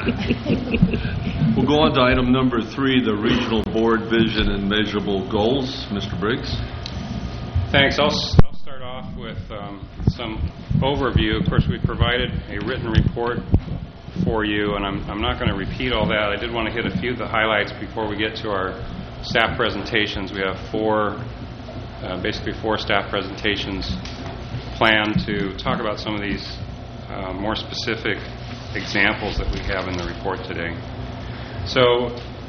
We'll go on to item number 3, the Regional Board Vision and Measurable Goals. Mr. Briggs. Thanks. I'll start off with some overview. Of course, we provided a written report for you, and I'm not going to repeat all that. I did want to hit a few of the highlights before we get to our staff presentations. We have basically four staff presentations planned to talk about some of these more specific examples that we have in the report today. So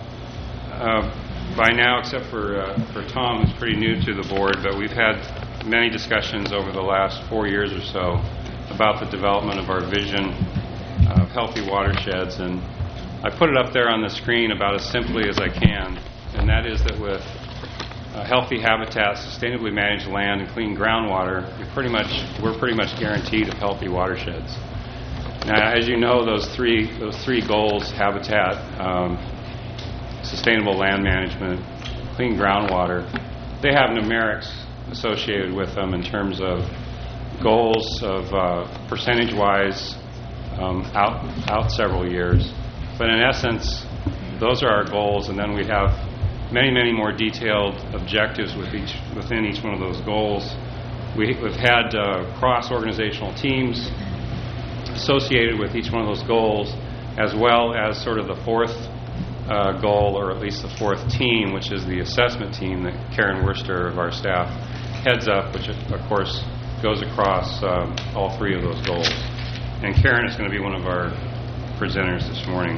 by now, except for Tom, who's pretty new to the board, but we've had many discussions over the last 4 years or so about the development of our vision of healthy watersheds, and I put it up there on the screen about as simply as I can, and that is that with healthy habitat, sustainably managed land, and clean groundwater, we're pretty much guaranteed of healthy watersheds. Now, as you know, those three goals, habitat, sustainable land management, clean groundwater, they have numerics associated with them in terms of goals of percentage-wise out several years. But in essence, those are our goals, and then we have many, many more detailed objectives within each one of those goals. We've had cross-organizational teams associated with each one of those goals, as well as sort of the fourth goal, or at least the fourth team, which is the assessment team that Karen Worcester of our staff heads up, which of course goes across all three of those goals. And Karen is going to be one of our presenters this morning.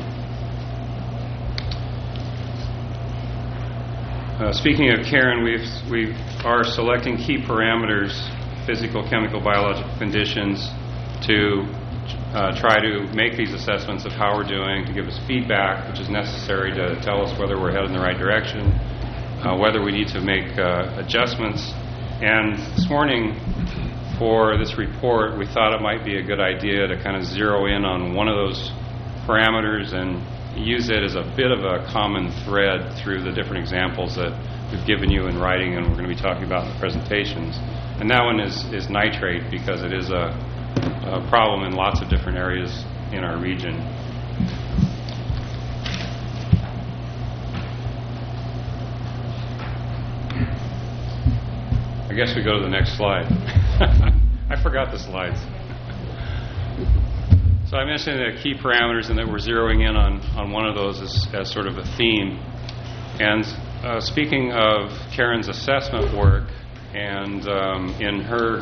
Speaking of Karen, we are selecting key parameters, physical, chemical, biological conditions, to try to make these assessments of how we're doing, to give us feedback, which is necessary to tell us whether we're headed in the right direction, whether we need to make adjustments. And this morning, for this report, we thought it might be a good idea to kind of zero in on one of those parameters and use it as a bit of a common thread through the different examples that we've given you in writing and we're going to be talking about in the presentations. And that one is nitrate, because it is a problem in lots of different areas in our region. I guess we go to the next slide. I forgot the slides. So I mentioned the key parameters and that we're zeroing in on one of those as sort of a theme. And speaking of Karen's assessment work, and in her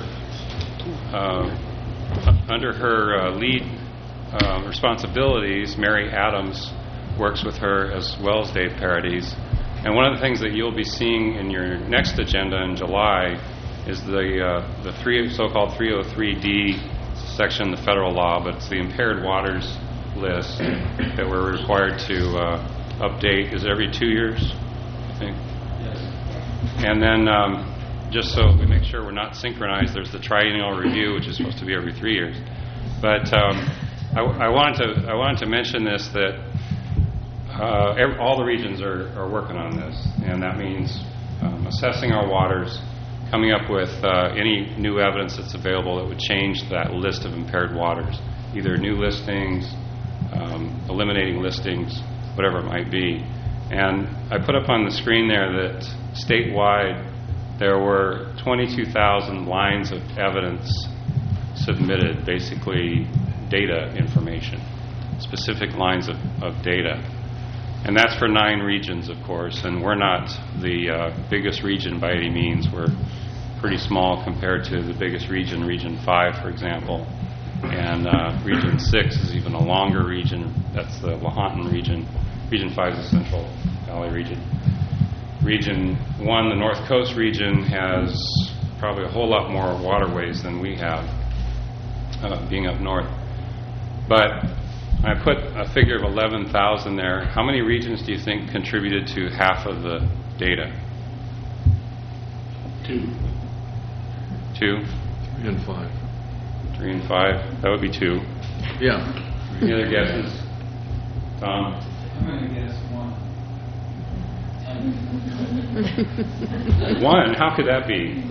under her lead responsibilities, Mary Adams works with her as well as Dave Paradies. And one of the things that you'll be seeing in your next agenda in July is the so-called 303D section of the federal law, but it's the impaired waters list that we're required to update. Is it every 2 years, I think? Yes. And then just so we make sure we're not synchronized, there's the triennial review, which is supposed to be every 3 years. But I wanted to mention this, that all the regions are working on this, and that means assessing our waters, coming up with any new evidence that's available that would change that list of impaired waters, either new listings, eliminating listings, whatever it might be. And I put up on the screen there that statewide there were 22,000 lines of evidence submitted, basically data information, specific lines of data. And that's for 9 regions, of course, and we're not the biggest region by any means. We're pretty small compared to the biggest region, Region 5, for example. And Region 6 is even a longer region. That's the Lahontan region. Region 5 is the Central Valley region. Region 1, the North Coast region, has probably a whole lot more waterways than we have, being up north. But I put a figure of 11,000 there. How many regions do you think contributed to half of the data? 2. 2? 3 and 5. 3 and 5. That would be 2. Yeah. Any other guesses? Tom? I'm going to guess 1. 1? How could that be?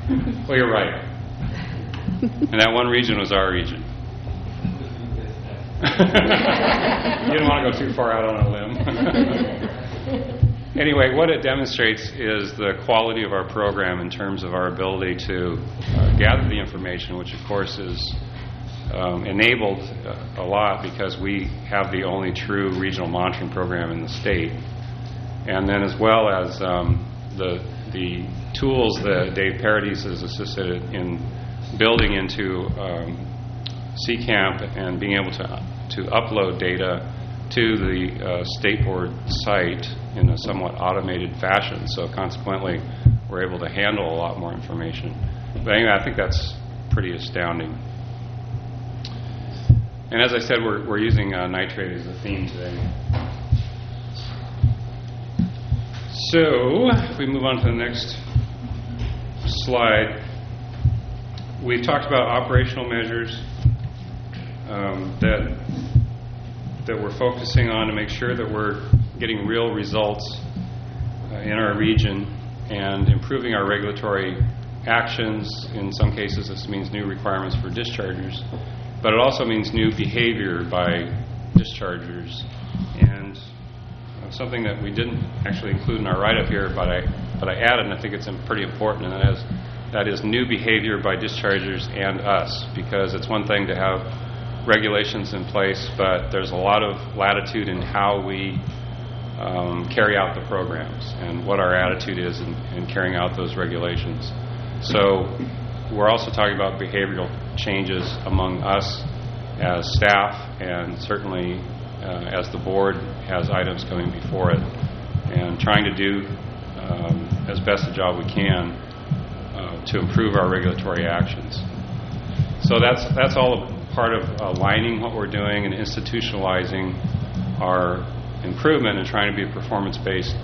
Well, you're right. And that one region was our region. You didn't want to go too far out on a limb. Anyway, what it demonstrates is the quality of our program in terms of our ability to gather the information, which of course is enabled a lot because we have the only true regional monitoring program in the state. And then as well as the tools that Dave Paradis has assisted in building into CCAMP and being able to upload data to the state board site in a somewhat automated fashion. So consequently, we're able to handle a lot more information. But anyway, I think that's pretty astounding. And as I said, we're using nitrate as a theme today. So, if we move on to the next slide, we've talked about operational measures that we're focusing on to make sure that we're getting real results in our region and improving our regulatory actions. In some cases, this means new requirements for dischargers, but it also means new behavior by dischargers. And something that we didn't actually include in our write-up here, but I added, and I think it's pretty important, and that is new behavior by dischargers and us, because it's one thing to have regulations in place, but there's a lot of latitude in how we carry out the programs and what our attitude is in carrying out those regulations. So we're also talking about behavioral changes among us as staff, and certainly as the board has items coming before it, and trying to do as best a job we can to improve our regulatory actions. So that's all part of aligning what we're doing and institutionalizing our improvement and trying to be a performance-based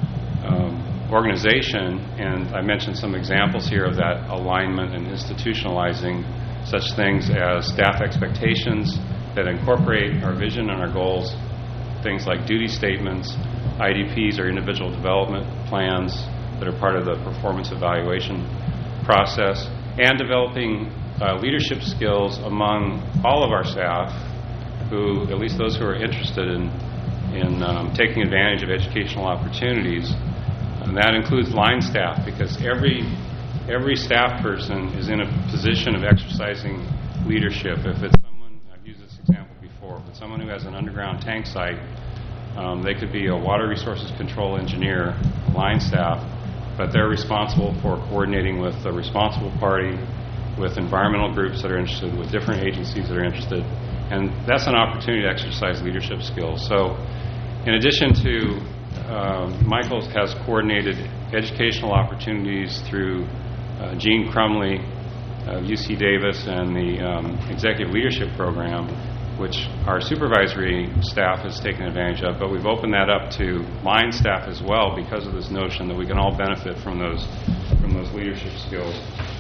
organization. And I mentioned some examples here of that alignment and institutionalizing, such things as staff expectations that incorporate our vision and our goals, things like duty statements, IDPs or individual development plans that are part of the performance evaluation process, and developing leadership skills among all of our staff, who, at least those who are interested in taking advantage of educational opportunities. And that includes line staff, because every staff person is in a position of exercising leadership. If it's someone, I've used this example before, if it's someone who has an underground tank site, they could be a water resources control engineer, line staff, but they're responsible for coordinating with the responsible party, with environmental groups that are interested, with different agencies that are interested. And that's an opportunity to exercise leadership skills. So in addition to, Michael has coordinated educational opportunities through Gene Crumley of UC Davis and the Executive Leadership Program, which our supervisory staff has taken advantage of, but we've opened that up to line staff as well, because of this notion that we can all benefit from those leadership skills.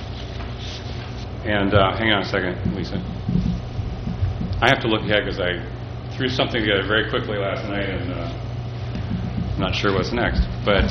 And hang on a second, Lisa. I have to look ahead because I threw something together very quickly last night, and I'm not sure what's next. But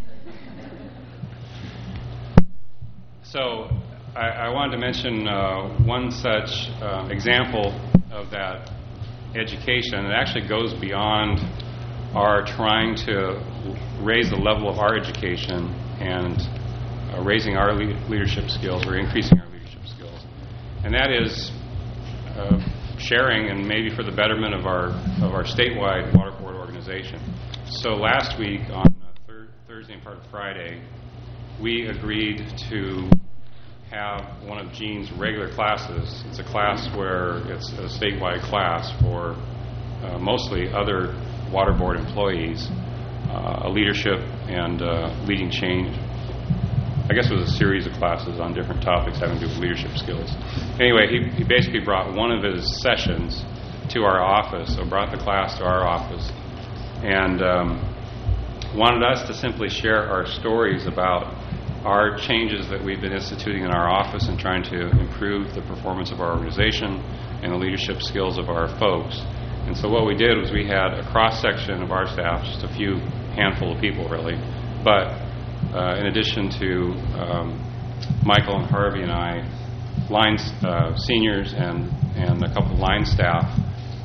so I wanted to mention one such example of that education. It actually goes beyond our trying to raise the level of our education and raising our leadership skills, or increasing our leadership skills. And that is sharing, and maybe for the betterment of our statewide water board organization. So last week on Thursday and part of Friday, we agreed to have one of Gene's regular classes. It's a class where it's a statewide class for mostly other water board employees, a leadership and leading change. I guess it was a series of classes on different topics having to do with leadership skills. Anyway, he basically brought one of his sessions to our office, so brought the class to our office, and wanted us to simply share our stories about our changes that we've been instituting in our office and trying to improve the performance of our organization and the leadership skills of our folks. And so what we did was we had a cross-section of our staff, just a few handful of people really, but in addition to Michael and Harvey and I, seniors and a couple of line staff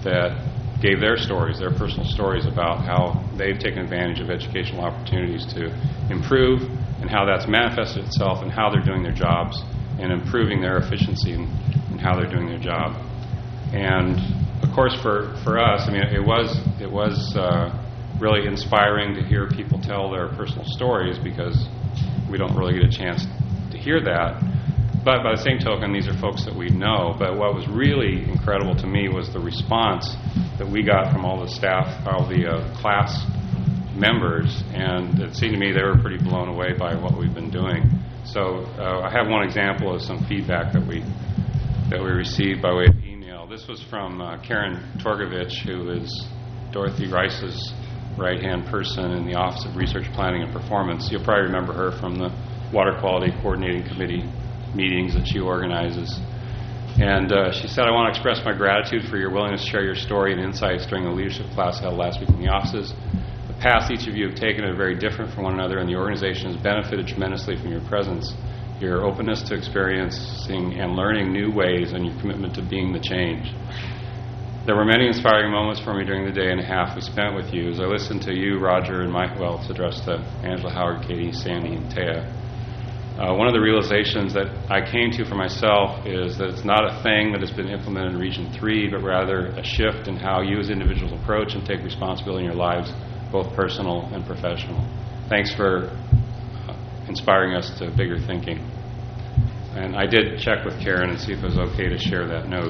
that gave their stories, their personal stories about how they've taken advantage of educational opportunities to improve and how that's manifested itself and how they're doing their jobs and improving their efficiency in how they're doing their job. And of course, for us, I mean, it was really inspiring to hear people tell their personal stories because we don't really get a chance to hear that. But by the same token, these are folks that we know. But what was really incredible to me was the response that we got from all the staff, all the class members, and it seemed to me they were pretty blown away by what we've been doing. So I have one example of some feedback that we received by way of email. This was from Karen Torgovich, who is Dorothy Rice's right-hand person in the Office of Research Planning and Performance. You'll probably remember her from the Water Quality Coordinating Committee meetings that she organizes. And she said, I want to express my gratitude for your willingness to share your story and insights during the leadership class held last week in the offices. The paths each of you have taken are very different from one another, and the organization has benefited tremendously from your presence, your openness to experiencing and learning new ways, and your commitment to being the change. There were many inspiring moments for me during the day and a half we spent with you. As I listened to you, Roger, and Mike, well, it's addressed to Angela, Howard, Katie, Sandy, and Taya. One of the realizations that I came to for myself is that it's not a thing that has been implemented in Region 3, but rather a shift in how you as individuals approach and take responsibility in your lives, both personal and professional. Thanks for inspiring us to bigger thinking. And I did check with Karen and see if it was okay to share that note.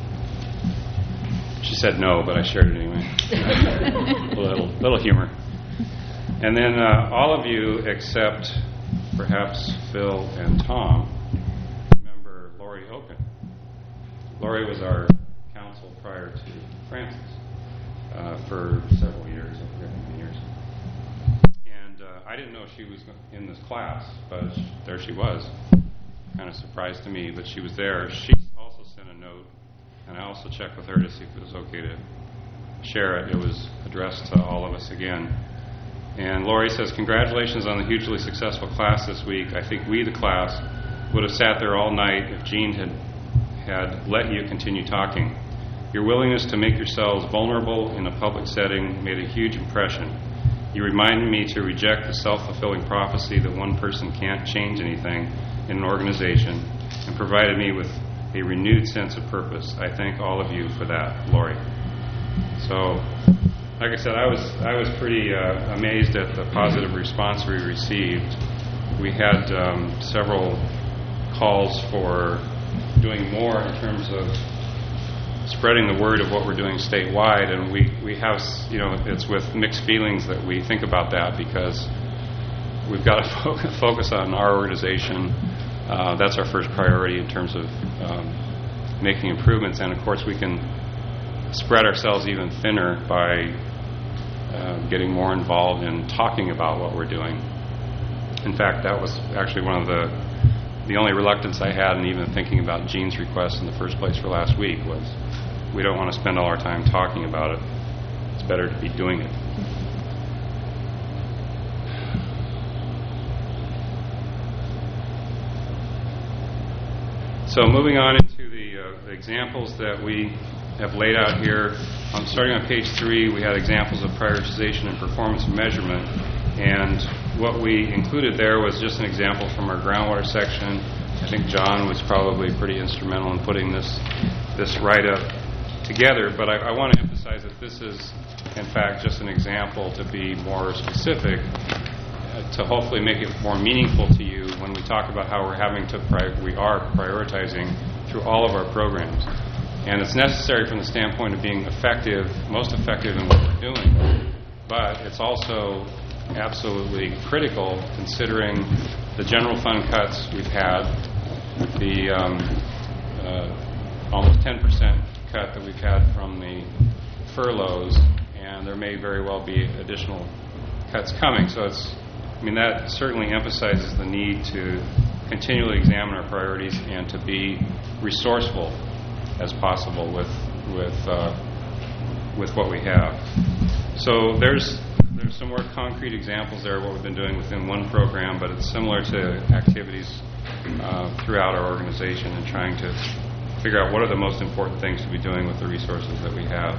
She said no, but I shared it anyway. a little humor. And then all of you except perhaps Phil and Tom remember Lori Oken. Lori was our counsel prior to Francis for several years, I forget how many years. And I didn't know she was in this class, but there she was. Kind of surprised to me, but she was there. She also sent a note, and I also checked with her to see if it was okay to share it. It was addressed to all of us again. And Lori says, congratulations on the hugely successful class this week. I think we, the class, would have sat there all night if Jean had let you continue talking. Your willingness to make yourselves vulnerable in a public setting made a huge impression. You reminded me to reject the self-fulfilling prophecy that one person can't change anything in an organization and provided me with a renewed sense of purpose. I thank all of you for that, Lori. So, like I said, I was pretty amazed at the positive response we received. We had several calls for doing more in terms of spreading the word of what we're doing statewide, and we have, it's with mixed feelings that we think about that because we've got to focus on our organization. That's our first priority in terms of making improvements, and of course we can spread ourselves even thinner by getting more involved in talking about what we're doing. In fact, that was actually one of the only reluctance I had in even thinking about Jean's request in the first place for last week was we don't want to spend all our time talking about it. It's better to be doing it. So moving on into the examples that we have laid out here. Starting on page 3, we had examples of prioritization and performance measurement. And what we included there was just an example from our groundwater section. I think John was probably pretty instrumental in putting this write-up together. But I want to emphasize that this is, in fact, just an example to be more specific, to hopefully make it more meaningful to you when we talk about how we are prioritizing through all of our programs. And it's necessary from the standpoint of being most effective in what we're doing. But it's also absolutely critical considering the general fund cuts we've had, the almost 10% cut that we've had from the furloughs, and there may very well be additional cuts coming. So that certainly emphasizes the need to continually examine our priorities and to be resourceful as possible with what we have. So there's some more concrete examples there of what we've been doing within one program, but it's similar to activities throughout our organization and trying to figure out what are the most important things to be doing with the resources that we have.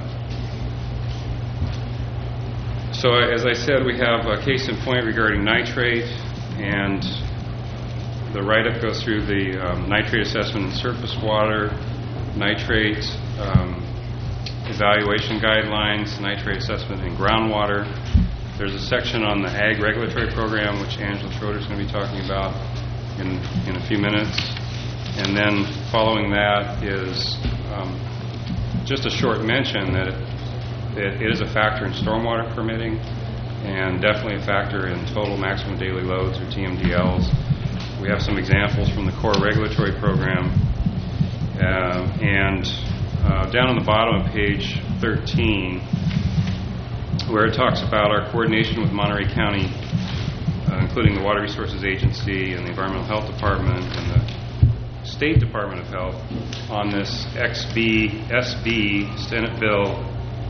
So as I said, we have a case in point regarding nitrate, and the write-up goes through the nitrate assessment in surface water, nitrate evaluation guidelines, nitrate assessment in groundwater. There's a section on the ag regulatory program, which Angela Schroeder is going to be talking about in a few minutes. And then following that is just a short mention that it is a factor in stormwater permitting and definitely a factor in total maximum daily loads, or TMDLs. We have some examples from the core regulatory program. And down on the bottom of page 13, where it talks about our coordination with Monterey County, including the Water Resources Agency and the Environmental Health Department and the State Department of Health on this SB Senate Bill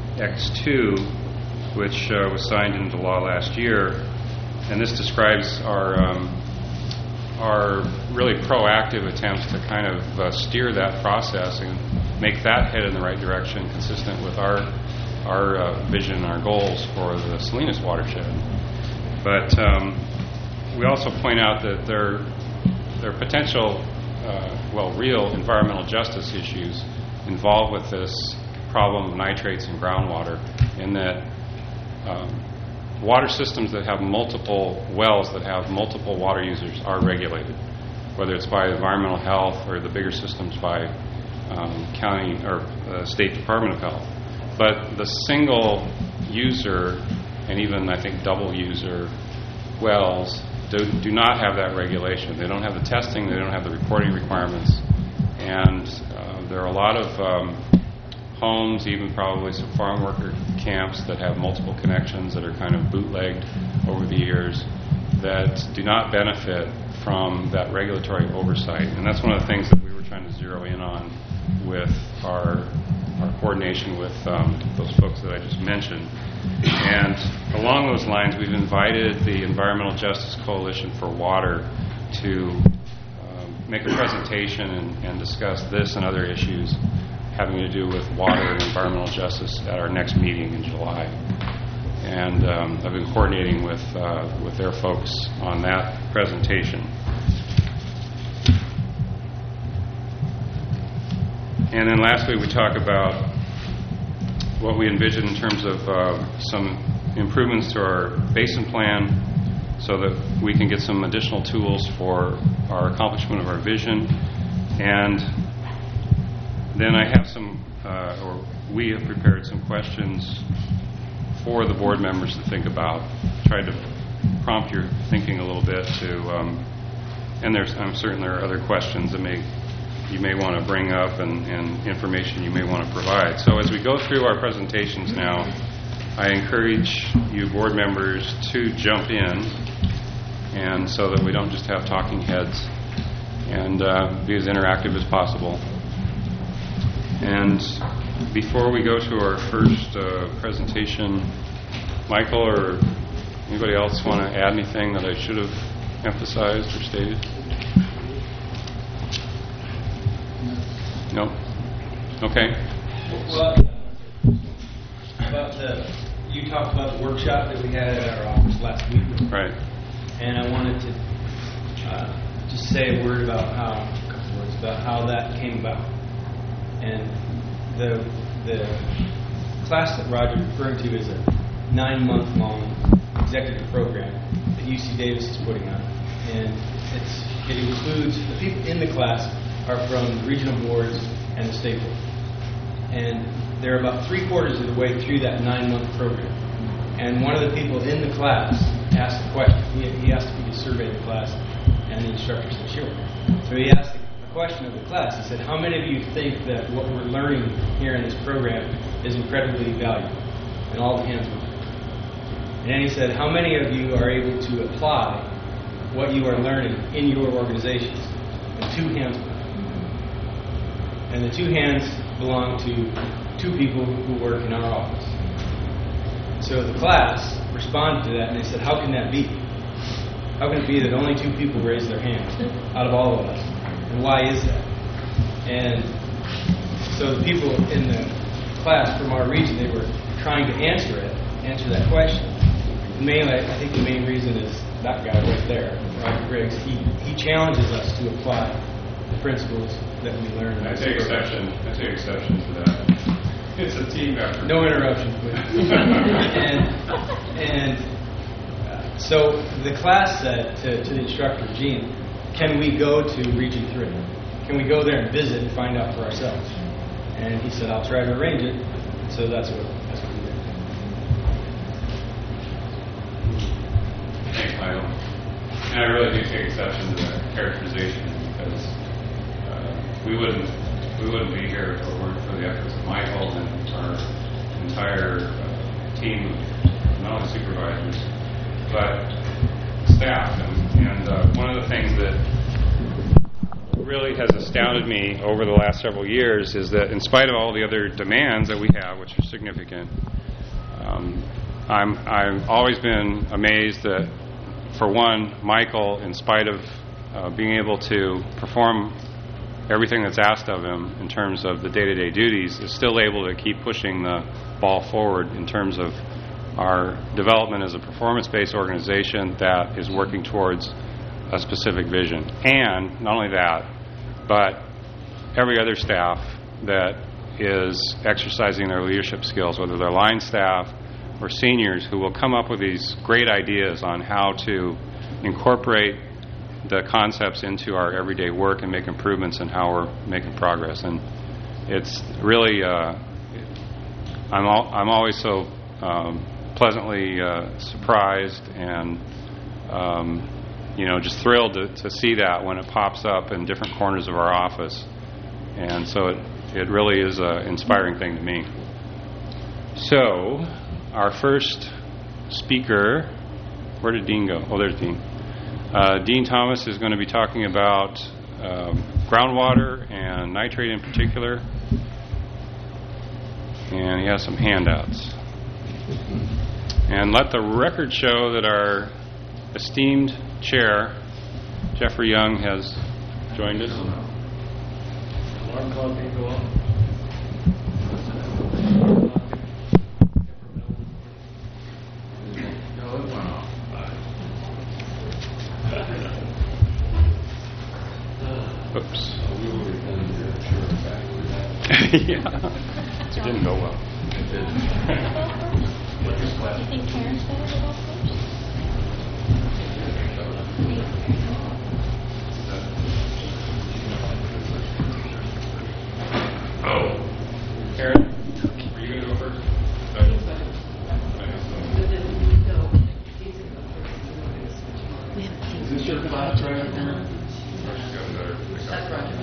X2, which was signed into law last year. And this describes our really proactive attempts to kind of steer that process and make that head in the right direction, consistent with our vision, our goals for the Salinas watershed. But we also point out that there are potential, real environmental justice issues involved with this problem of nitrates in groundwater, in that water systems that have multiple wells that have multiple water users are regulated, whether it's by environmental health or the bigger systems by county or State Department of Health. But the single user and even, I think, double user wells do not have that regulation. They don't have the testing, they don't have the reporting requirements, and there are a lot of homes, even probably some farm worker camps that have multiple connections that are kind of bootlegged over the years that do not benefit from that regulatory oversight. And that's one of the things that we were trying to zero in on with our coordination with those folks that I just mentioned. And along those lines, we've invited the Environmental Justice Coalition for Water to make a presentation and discuss this and other issues having to do with water and environmental justice at our next meeting in July. And I've been coordinating with their folks on that presentation. And then lastly, we talk about what we envision in terms of some improvements to our basin plan so that we can get some additional tools for our accomplishment of our vision. And then I have or we have prepared some questions for the board members to think about, tried to prompt your thinking a little bit and I'm certain there are other questions that you may want to bring up and information you may want to provide. So as we go through our presentations now, I encourage you board members to jump in, and so that we don't just have talking heads, and be as interactive as possible. And before we go to our first presentation, Michael or anybody else want to add anything that I should have emphasized or stated? No? Okay. Well, you talked about the workshop that we had at our office last week. Right. And I wanted to just say a word about a couple words about how that came about. And the class that Roger's referring to is a 9-month-long executive program that UC Davis is putting on. And it includes, the people in the class are from the regional boards and the state board. And they're about 3/4 of the way through that 9-month program. And one of the people in the class asked a question. He asked me to survey the class, and the instructor said, sure. So he asked the question of the class. He said, how many of you think that what we're learning here in this program is incredibly valuable? And all the hands went up. And then he said, how many of you are able to apply what you are learning in your organizations? And 2 hands went up. And the 2 hands belong to 2 people who work in our office. So the class responded to that, and they said, how can that be? How can it be that only 2 people raised their hands out of all of us? And why is that? And So the people in the class from our region, they were trying to answer that question. Mainly, I think the main reason is that guy right there, Roger Griggs. He challenges us to apply the principles that we learned. I take exception to that. It's a team effort. No interruption, please. So the class said to the instructor, Gene, can we go to Region 3? Can we go there and visit and find out for ourselves? And he said, I'll try to arrange it. So that's what we did. Thanks, Michael. And I really do take exception to that characterization because we wouldn't be here if it weren't for the efforts of Michael and our entire team of not only supervisors but staff. And one of the things that really has astounded me over the last several years is that in spite of all the other demands that we have, which are significant, I've always been amazed that, for one, Michael, in spite of being able to perform everything that's asked of him in terms of the day-to-day duties, is still able to keep pushing the ball forward in terms of our development as a performance-based organization that is working towards a specific vision. And not only that, but every other staff that is exercising their leadership skills, whether they're line staff or seniors, who will come up with these great ideas on how to incorporate the concepts into our everyday work and make improvements in how we're making progress. And it's really, I'm always so pleasantly surprised and just thrilled to see that when it pops up in different corners of our office. And so it really is an inspiring thing to me. So our first speaker, where did Dean go? Oh, there's Dean. Dean Thomas is going to be talking about groundwater and nitrate in particular. And he has some handouts. And let the record show that our esteemed chair, Jeffrey Young, has joined us. Alarm clock didn't go off. Oops. Yeah. It didn't go well. Do you think Karen's better to go first? Oh. Karen, are you going to go first? Is this your class, right? That's Rogers.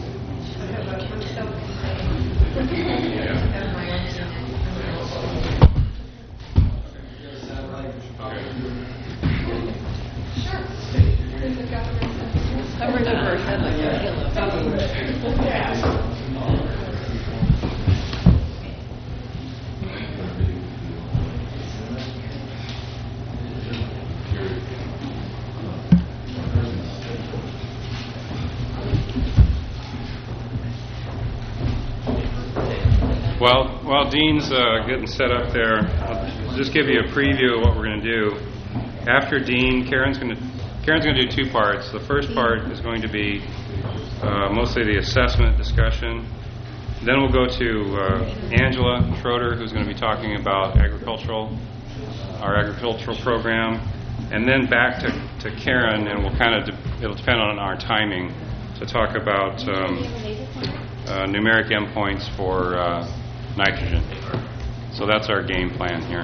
While Dean's getting set up there, I'll just give you a preview of what we're going to do. After Dean, Karen's going to do two parts. The first part is going to be mostly the assessment discussion. Then we'll go to Angela Schroeder, who's going to be talking about our agricultural program, and then back to Karen, and it'll depend on our timing to talk about numeric endpoints for nitrogen. So that's our game plan here.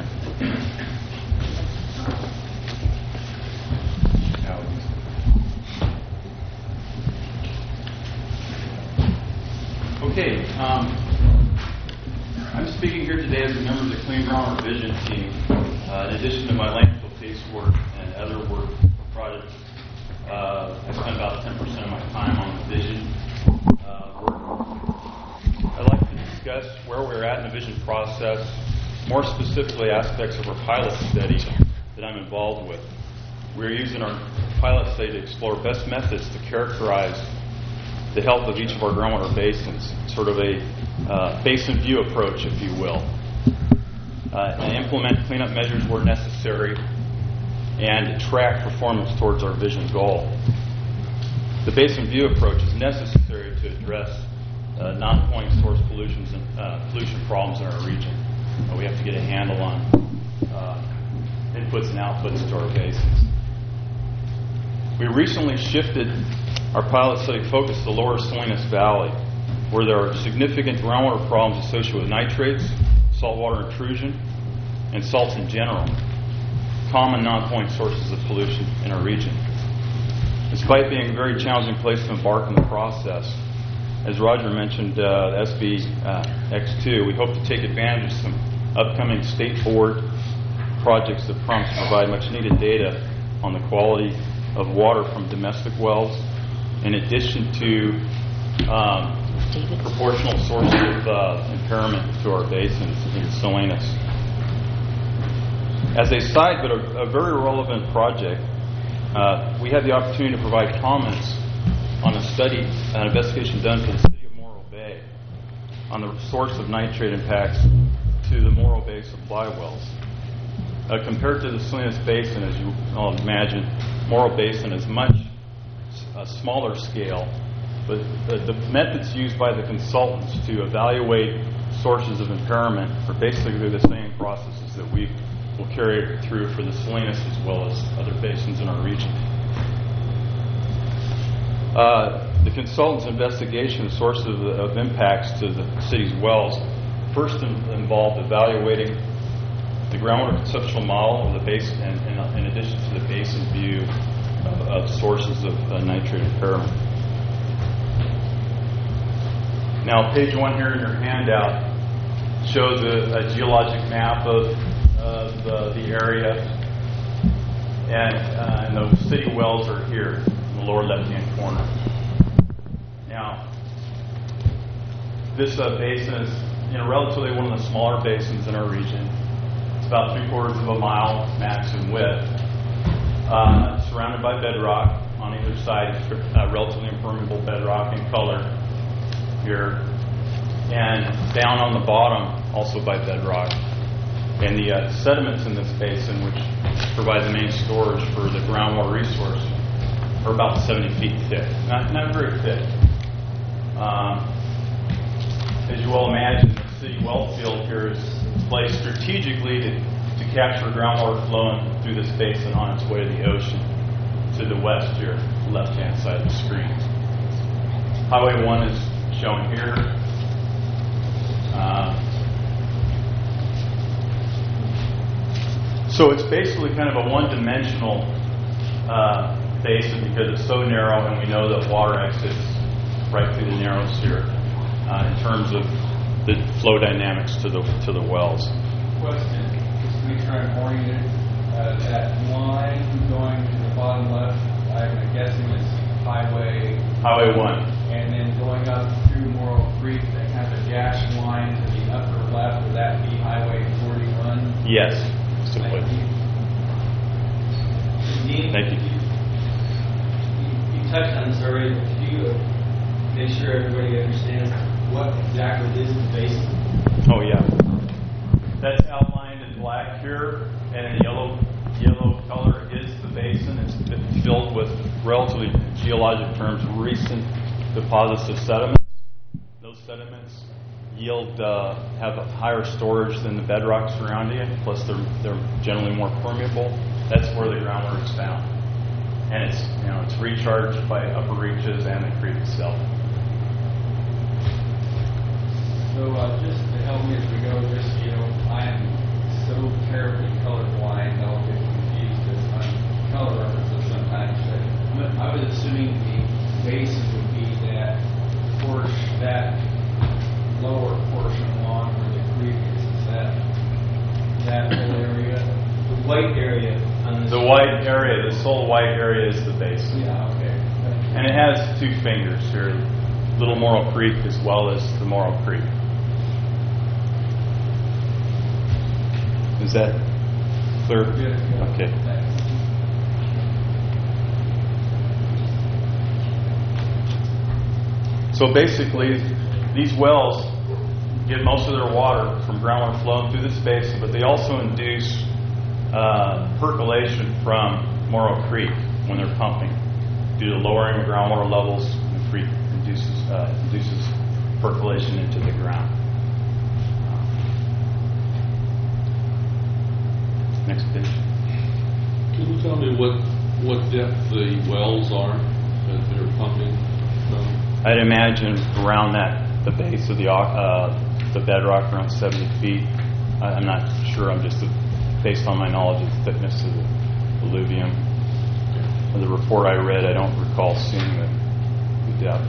Okay, I'm speaking here today as a member of the Clean Groundwater Vision team. In addition to my landfill case work and other work projects, I spend about 10% of my time on the vision work. I'd like to discuss where we're at in the vision process, more specifically aspects of our pilot study that I'm involved with. We're using our pilot study to explore best methods to characterize the health of each of our groundwater basins, sort of a basin view approach, if you will, and implement cleanup measures where necessary, and track performance towards our vision goal. The basin view approach is necessary to address non-point source pollution problems in our region. We have to get a handle on inputs and outputs to our basins. We recently shifted our pilot study focus to the lower Salinas Valley, where there are significant groundwater problems associated with nitrates, saltwater intrusion, and salts in general, common non-point sources of pollution in our region. Despite being a very challenging place to embark on the process, as Roger mentioned, SB X2, we hope to take advantage of some upcoming state board projects that promise to provide much needed data on the quality of water from domestic wells, in addition to proportional sources of impairment to our basins in Salinas. As a side, but a very relevant project, we had the opportunity to provide comments on a study, an investigation done for the city of Morro Bay on the source of nitrate impacts to the Morro Bay supply wells. Compared to the Salinas Basin, as you all imagine, Morro Basin is much smaller scale, but the methods used by the consultants to evaluate sources of impairment are basically the same processes that we will carry through for the Salinas as well as other basins in our region. The consultant's investigation of sources of impacts to the city's wells first involved evaluating the groundwater conceptual model of the basin, and in addition to the basin view of sources of nitrate impairment. Now, page 1 here in your handout shows a geologic map of the area, and the city wells are here in the lower left-hand corner. Now, this basin is relatively one of the smaller basins in our region. It's about 3/4 of a mile max in width, surrounded by bedrock on either side, relatively impermeable bedrock in color here, and down on the bottom also by bedrock. And the sediments in this basin, which provide the main storage for the groundwater resource, are about 70 feet thick. Not very thick. As you all imagine, the city well field here is placed strategically to capture groundwater flowing through this basin on its way to the ocean to the west here, left-hand side of the screen. Highway 1 is shown here. So it's basically kind of a one-dimensional basin because it's so narrow, and we know that water exits right through the narrows here in terms of the flow dynamics to the wells. Question, just to make sure I'm oriented, that line going to the bottom left, I'm guessing is Highway 1. And then going up through Morro Creek, that kind of a dashed line to the upper left, would that be Highway 41? Yes. Thank you. Dean, Thank you. You touched on this already, but could you make sure everybody understands what exactly is the basin? Oh, yeah. That's outlined in black here, and in yellow color is the basin. It's filled with, relatively geologic terms, recent deposits of sediments. Those sediments have a higher storage than the bedrock surrounding it, plus they're generally more permeable. That's where the groundwater is found. And it's recharged by upper reaches and the creek itself. So just to help me as we go, I am so terribly colorblind, I'll get confused as on color references sometimes. But I was assuming the basin would be that lower portion along where the creek is. Is that whole area? The white area on this. The white area, this whole white area is the basin. Yeah, okay. And it has two fingers here, Little Morro Creek as well as the Morro Creek. Is that clear? Yeah. Okay. Thanks. So basically, these wells get most of their water from groundwater flowing through this basin, but they also induce percolation from Morrow Creek when they're pumping. Due to lowering of groundwater levels, the creek induces percolation into the ground. Next page. Can you tell me what depth the wells are that they're pumping from? I'd imagine around the base of the bedrock, around 70 feet. I'm not sure. I'm just based on my knowledge of the thickness of the alluvium. The report I read, I don't recall seeing the depth.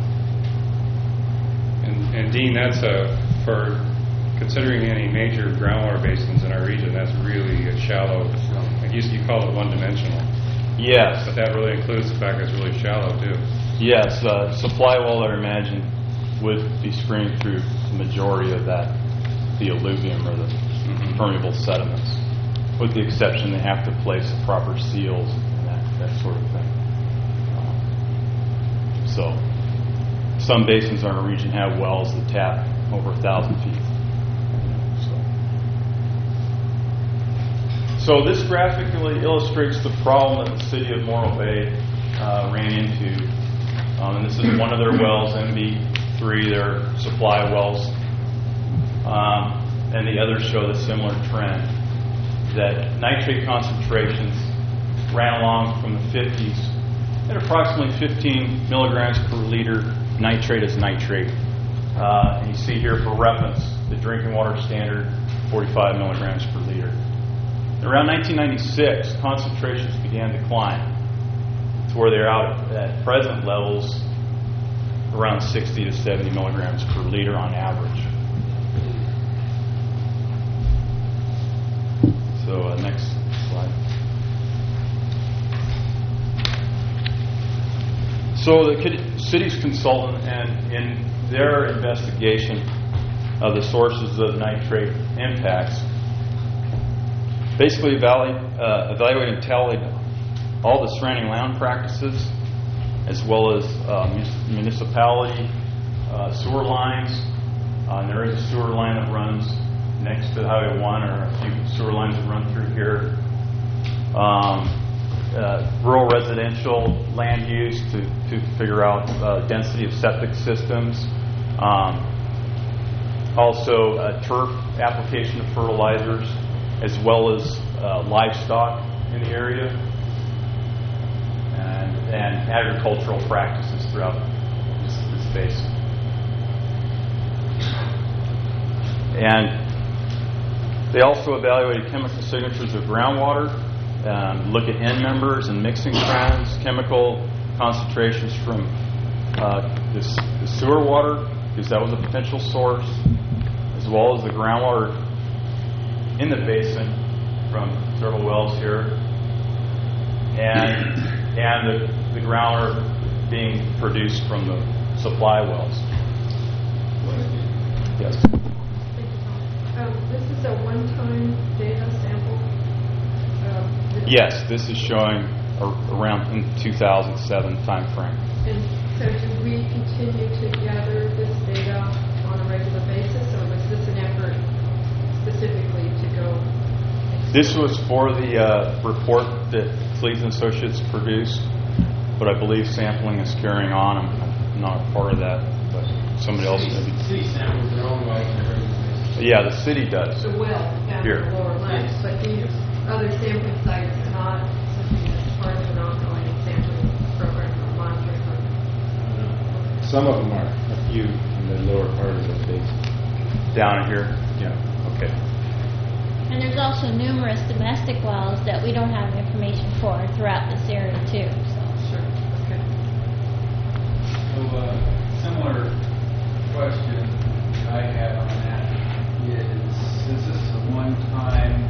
And Dean, that's for considering any major groundwater basins in our region, that's really a shallow. Like you call it one-dimensional. Yes. But that really includes the fact that it's really shallow too. Yes. Supply well, I imagine, would be screened through the majority of the alluvium or the permeable sediments, with the exception they have to place proper seals and that sort of thing. So some basins in our region have wells that tap over 1,000 feet. So this graphically illustrates the problem that the city of Morro Bay ran into. And this is one of their wells, MB3, their supply wells. And the others show the similar trend, that nitrate concentrations ran along from the 50s at approximately 15 milligrams per liter. Nitrate is nitrate. And you see here for reference, the drinking water standard, 45 milligrams per liter. Around 1996, concentrations began to climb to where they're out at present levels around 60 to 70 milligrams per liter on average. So next slide. So the city's consultant, and in their investigation of the sources of nitrate impacts, basically evaluated and tallied all the surrounding land practices, as well as municipality sewer lines. And there is a sewer line that runs next to Highway 1, or a few sewer lines that run through here. Rural residential land use to figure out density of septic systems. Also turf application of fertilizers, as well as livestock in the area, and agricultural practices throughout this basin. And they also evaluated chemical signatures of groundwater, look at end members and mixing trends, chemical concentrations from the sewer water, because that was a potential source, as well as the groundwater in the basin from several wells here, and the groundwater being produced from the supply wells. Yes. This is a one-time data sample. Yes, this is showing around in 2007 timeframe. And so, do we continue to gather this data on a regular basis, or was this an effort specifically to go? This was for the report that Cleves and Associates produced, but I believe sampling is carrying on. I'm not a part of that, but somebody else maybe. City samples their own way. Yeah, the city does. The well down Here. in the lower left, but these other sampling sites are not something that's part of an ongoing sampling program or monitoring program. Some of them are, a few in the lower part of the basin. Down here? Yeah. Okay. And there's also numerous domestic wells that we don't have information for throughout this area too. So. Sure. Okay. So, similar question I have on that is, since this is a one-time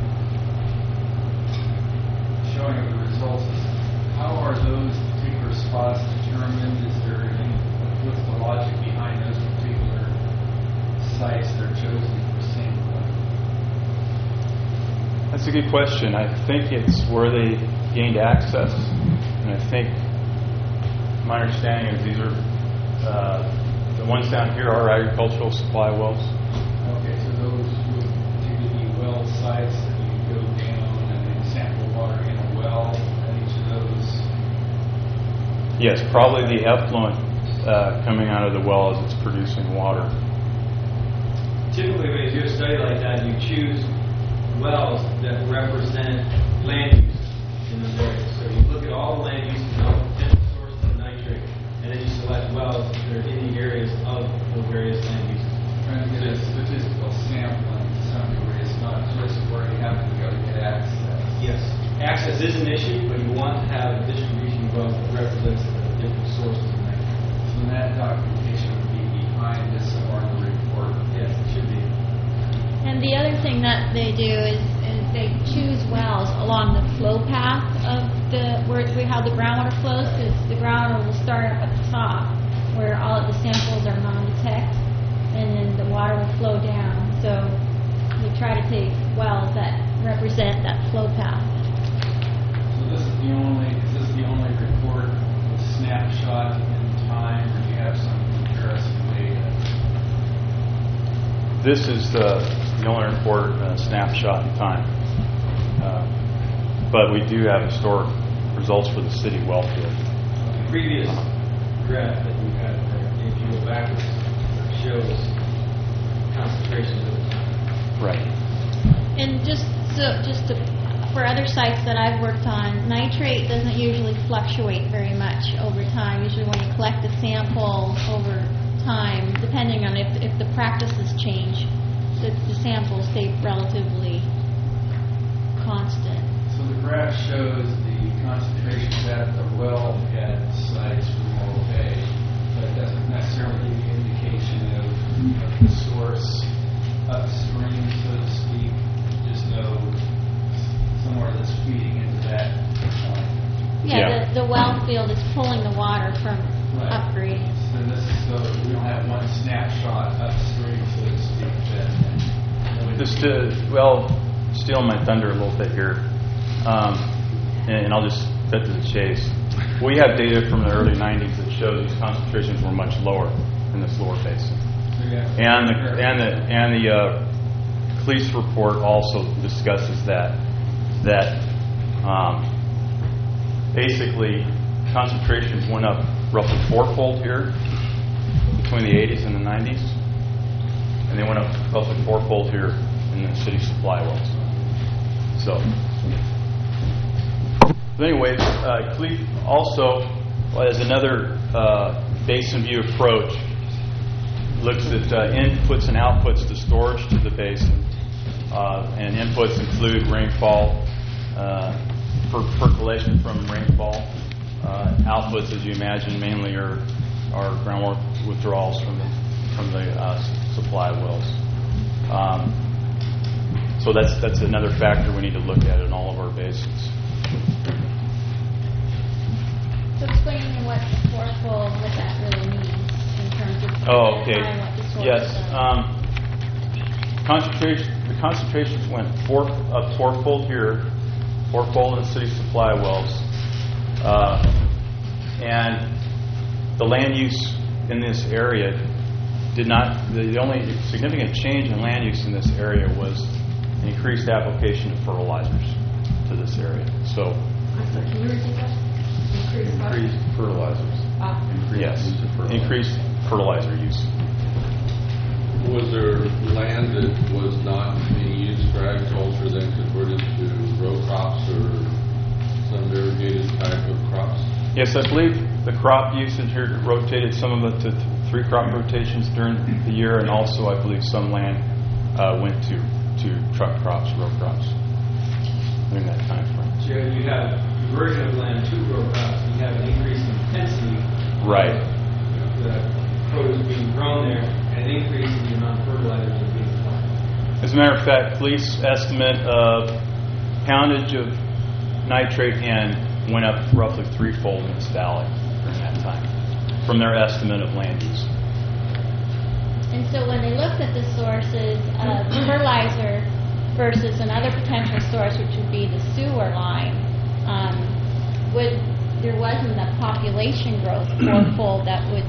showing of the results, how are those particular spots determined? Is there any, what's the logic behind those particular sites that are chosen for sampling? That's a good question. I think it's where they gained access, and I think my understanding is these are The ones down here are agricultural supply wells. Okay, so those would typically be well sites that you go down and then sample water in a well, and each of those. Yes, probably the effluent coming out of the well as it's producing water. Typically, when you do a study like that, you choose wells that represent land use in those areas. So you look at all the land use and all the potential sources of nitrate, and then you select wells that are in the areas of those various land uses. Trying to get a statistical sampling to some degree. It's not just where you have to go to get access. Yes, access is an issue, but you want to have a distribution of wells that represents the different sources of nitrate. So that documentation would be behind this somewhere in the report. Yes, it should be. And the other thing that they do is they choose wells along the flow path of how the groundwater flows, because the groundwater will start up at the top where all of the samples are non-detect, and then the water will flow down. So we try to take wells that represent that flow path. So is this the only report with snapshot in time, or do you have some comparison data? This is the only report snapshot in time. But we do have historic results for the city well field. The previous graph that we had there, if you go backwards, shows concentrations of the time. Right. And for other sites that I've worked on, nitrate doesn't usually fluctuate very much over time. Usually when you collect the sample over time, depending on if the practices change, the samples stay relatively constant. So the graph shows the concentrations at the wellhead sites for Morro Bay, but it doesn't necessarily give you indication of the source upstream, so to speak. You just know somewhere that's feeding into that. Yeah. The well field is pulling the water from Right. upgrade. So we don't have one snapshot upstream, so to speak. Just steal my thunder a little bit here, and I'll just cut to the chase. We have data from the early 90s that shows these concentrations were much lower in this lower basin. And the police report also discusses that basically concentrations went up roughly fourfold here between the 80s and the 90s, and they went up roughly fourfold here in the city supply wells. So, but anyways, CLEAP also, as another basin view approach, looks at inputs and outputs to storage to the basin. And inputs include rainfall, percolation from rainfall. Outputs, as you imagine, mainly are groundwater withdrawals from the supply wells. So that's another factor we need to look at in all of our basins. So explain to me what that really means in terms of Oh, okay. what the source Yes. is. The concentrations went up fourfold here, fourfold in the city supply wells, and the land use in this area did not. The only significant change in land use in this area was increased application of fertilizers to this area. So, Can you repeat that? increased fertilizers. Yes, use of fertilizer. increased fertilizer use. Was there land that was not being used for agriculture then converted to row crops or some variegated type of crops? Yes, I believe the crop usage here rotated some of it to 3 crop rotations during the year, and also I believe some land went to truck crops, row crops during that time frame. So you have conversion of land to row crops, you have an increase in intensity. Right. The produce being grown there, and an increase in the amount of fertilizer that's being applied. As a matter of fact, police estimate of poundage of nitrate N went up roughly 3-fold in this valley during that time, from their estimate of land use. And so when they looked at the sources of fertilizer versus another potential source, which would be the sewer line, there wasn't a population growth fourfold that would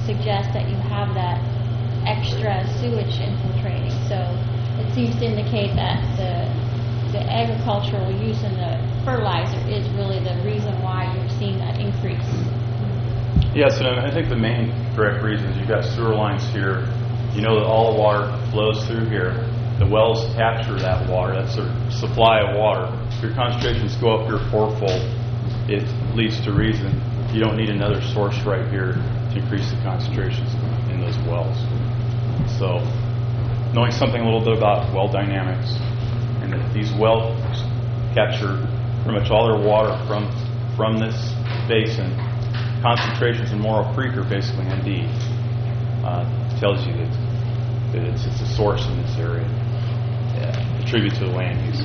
suggest that you have that extra sewage infiltrating. So it seems to indicate that the agricultural use in the fertilizer is really the reason why you're seeing that increase. Yes, and I think the main correct reason is you've got sewer lines here. You know that all the water flows through here. The wells capture that water. That's their supply of water. If your concentrations go up here fourfold, it leads to reason you don't need another source right here to increase the concentrations in those wells. So, knowing something a little bit about well dynamics, and that these wells capture pretty much all their water from this basin. Concentrations in Morrow Creek are basically ND. Tells you that it's a source in this area, attributed to the land use.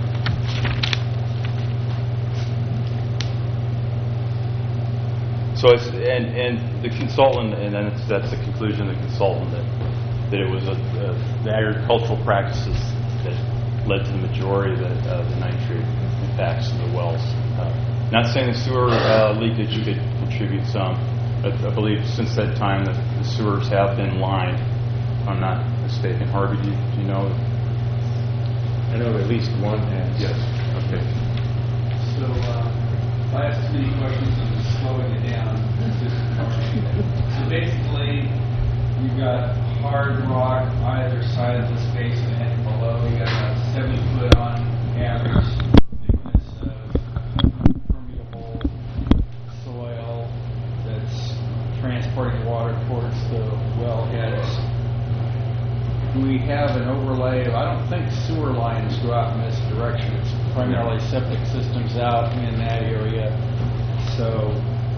So it's and the consultant, and then that's the conclusion of the consultant that it was the agricultural practices that led to the majority of the nitrate impacts in the wells. Not saying the sewer leakage could contribute some, but I believe since that time the sewers have been lined, if I'm not mistaken. Harvey, do you know? I know at least one has. Yes. Okay. So, I asked too many questions and I'm slowing it down. So basically, you've got hard rock either side of this basin and below. You got about 70 foot on average thickness of permeable soil that's transporting water towards the wellheads. We have an overlay of, I don't think sewer lines go out in this direction. It's primarily septic systems out in that area. So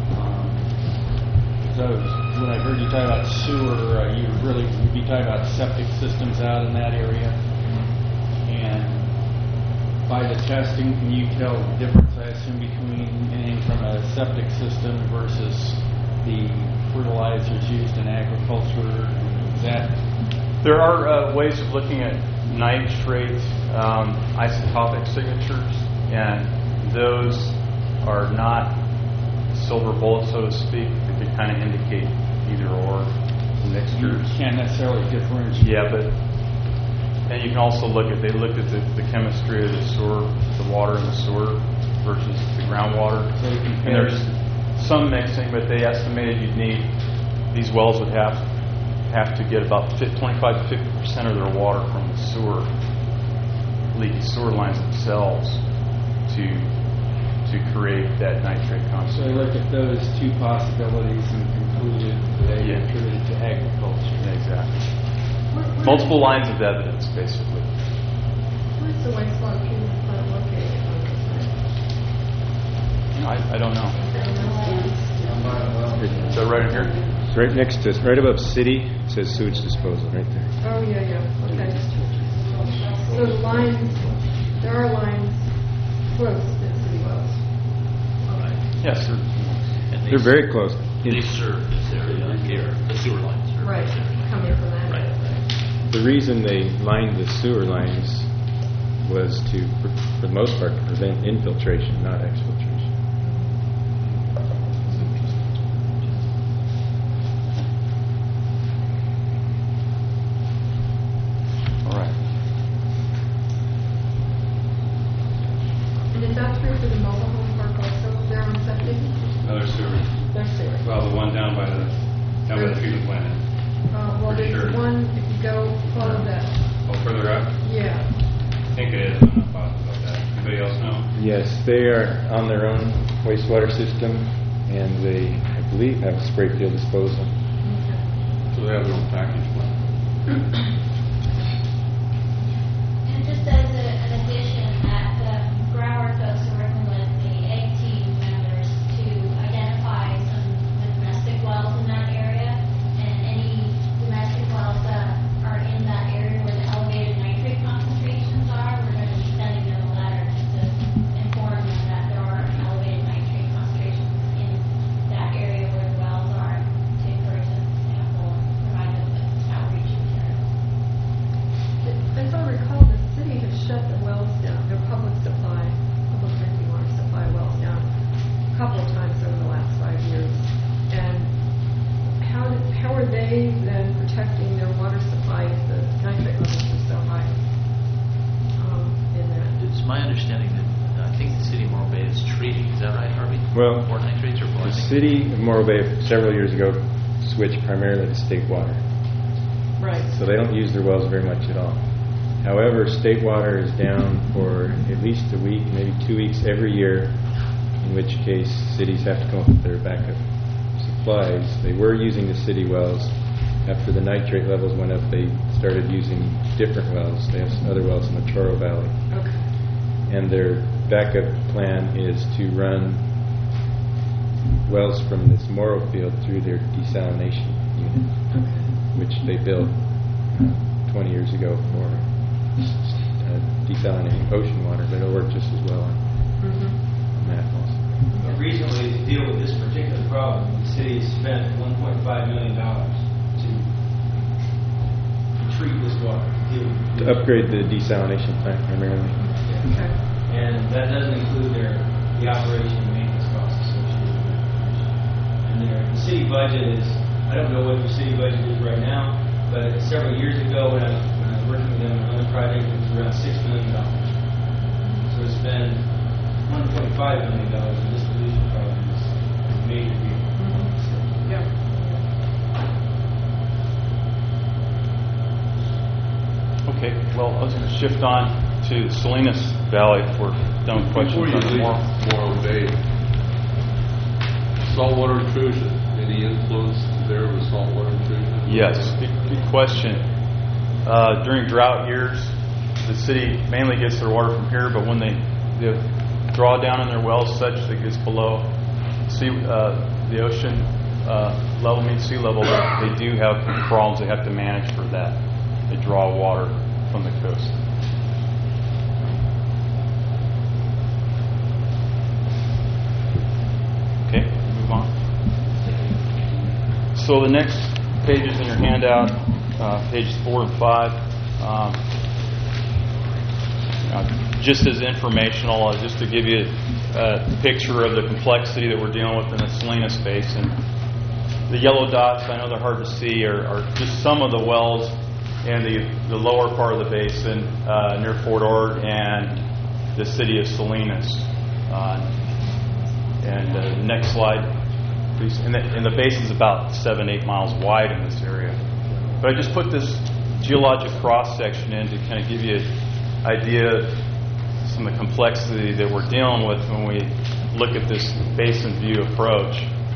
when I heard you talk about sewer, you'd be talking about septic systems out in that area. And by the testing, can you tell the difference, I assume, between anything from a septic system versus the fertilizers used in agriculture? Is that... There are ways of looking at nitrate isotopic signatures, and those are not silver bullets, so to speak. They could kind of indicate either or mixtures. You can't necessarily differentiate. Yeah, but and you can also they looked at the chemistry of the sewer, the water in the sewer versus the groundwater. So you And compare- there's some mixing, but they estimated these wells would have to get about 25 to 50% of their water from the leaky sewer lines themselves to create that nitrate So I concentration. looked at those two possibilities and concluded they contributed to agriculture. Yeah, exactly. Multiple lines of evidence, basically. Where's the wastewater treatment plant located on this site? I don't know. Is that right in here? It's right next to, right above city, it says sewage disposal right there. Oh, yeah, okay. So the lines, there are lines close to city wells. Yes, sir. They're very close. They serve this area here, the sewer lines serve Right, this area. coming from that. Right. The reason they lined the sewer lines was to, for the most part, to prevent infiltration, not exfiltration. All right. And is that true for the mobile home park also? They're on septic? Another sewer. They're sewer. Well, the one down by the treatment plant. Well, Pretty there's sure. one, if you go follow that, Oh, further up? yeah. I think it is. I'm not positive about that. Anybody else know? Yes, they are on their own wastewater system, and they, I believe, have spray field disposal. So they have their own package plant. And just as an addition, that the groundwork folks are working with the egg team members to identify some of the domestic wells in that area, and any domestic wells that are in that area where the elevated nitrate concentrations are, we're going to be sending them a letter just to inform them that there are elevated nitrate concentrations in that area where the wells are, to encourage them to sample and provide them with outreach materials. that I think the city of Morro Bay is treating. Is that right, Harvey? Well, Or nitrates or the blasting? city of Morro Bay several years ago switched primarily to state water. Right. So they don't use their wells very much at all. However, state water is down for at least a week, maybe 2 weeks every year, in which case cities have to come up with their backup supplies. They were using the city wells. After the nitrate levels went up, they started using different wells. They have some other wells in the Toro Valley. Okay. And their backup plan is to run wells from this Morro field through their desalination unit, which they built 20 years ago for desalinating ocean water, but it'll work just as well on that also. Recently, to deal with this particular problem, the city has spent $1.5 million to treat this water. To upgrade the desalination plant primarily. Okay. And that doesn't include the operation and maintenance costs associated with it. And the city budget is, I don't know what the city budget is right now, but several years ago when I was working with them on the project, it was around $6 million. So to spend $1.5 million in this pollution problem is a major deal. Yeah. Okay, well, I was going to shift on to Salinas Valley for done with questions Before you on the leave Morro. Morro Bay, saltwater intrusion, any influence there with saltwater intrusion? Yes, good question. During drought years, the city mainly gets their water from here, but when they draw down in their wells such that it gets below the ocean level, meets sea level, they do have problems they have to manage for that. They draw water from the coast. Okay, move on. So the next pages in your handout, pages 4 and 5, just as informational, just to give you a picture of the complexity that we're dealing with in the Salinas Basin. The yellow dots, I know they're hard to see, are just some of the wells in the lower part of the basin near Fort Ord and the city of Salinas. And the next slide, please. And the basin is about 7-8 miles wide in this area. But I just put this geologic cross-section in to kind of give you an idea of some of the complexity that we're dealing with when we look at this basin view approach.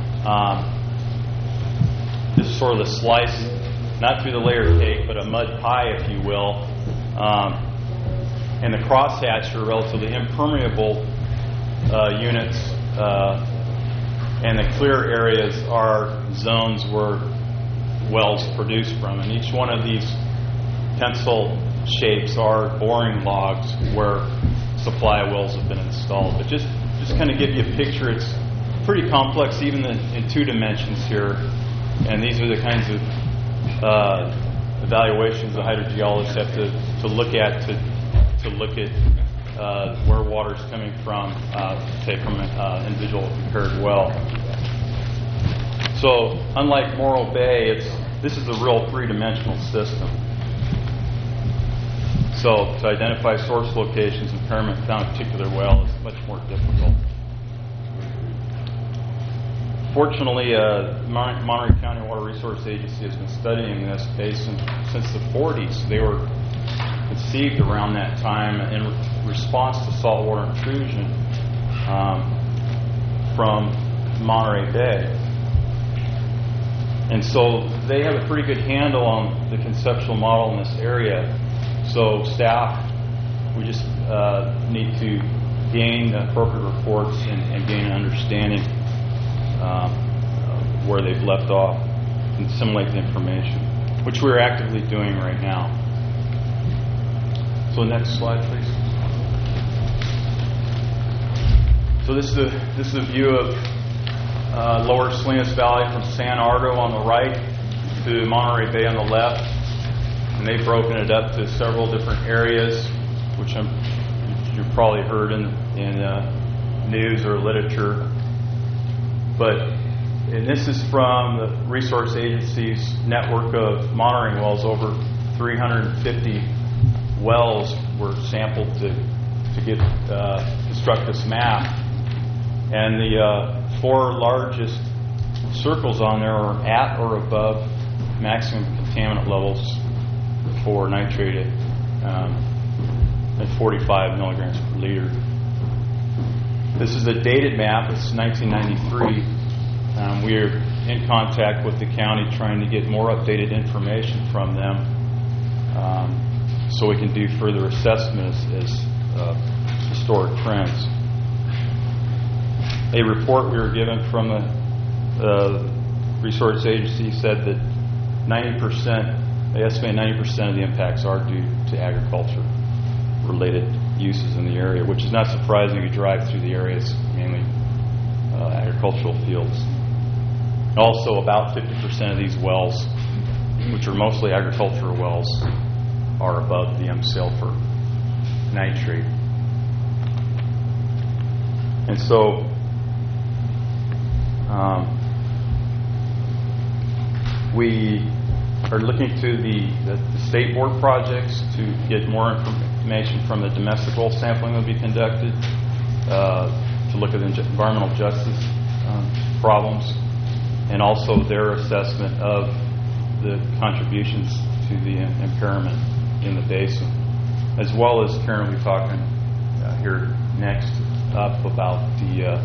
This is sort of the slice, not through the layer cake, but a mud pie, if you will. And the crosshatch are relatively impermeable units, and the clear areas are zones where wells produce from. And each one of these pencil shapes are boring logs where supply wells have been installed. But just kind of give you a picture. It's pretty complex, even in 2 dimensions here. And these are the kinds of evaluations the hydrogeologists have to look at to look at where water's coming from, say from an individual compared well. So unlike Morro Bay, this is a real 3-dimensional system. So to identify source locations and impairment found a particular well is much more difficult. Fortunately, Monterey County Water Resource Agency has been studying this basin since the 40s. They were conceived around that time in response to saltwater intrusion from Monterey Bay. And so they have a pretty good handle on the conceptual model in this area. So staff, we just need to gain the appropriate reports and gain an understanding where they've left off and assimilate the information, which we're actively doing right now. So next slide, please. So this is a view of Lower Salinas Valley from San Ardo on the right to Monterey Bay on the left, and they've broken it up to several different areas, which you've probably heard in news or literature. And this is from the Resource Agency's network of monitoring wells. Over 350 wells were sampled to construct this map. And the 4 largest circles on there are at or above maximum contaminant levels for nitrate at 45 milligrams per liter. This is a dated map. It's 1993. We are in contact with the county trying to get more updated information from them so we can do further assessment as historic trends. A report we were given from the resource agency said that 90%, they estimate 90% of the impacts are due to agriculture-related uses in the area, which is not surprising. You drive through the area, it's mainly agricultural fields. Also, about 50% of these wells, which are mostly agricultural wells, are above the MCL for nitrate. And so, we are looking to the state board projects to get more information from the domestic oil sampling that will be conducted, to look at environmental justice problems, and also their assessment of the contributions to the impairment in the basin, as well as Karen will be talking here next up about the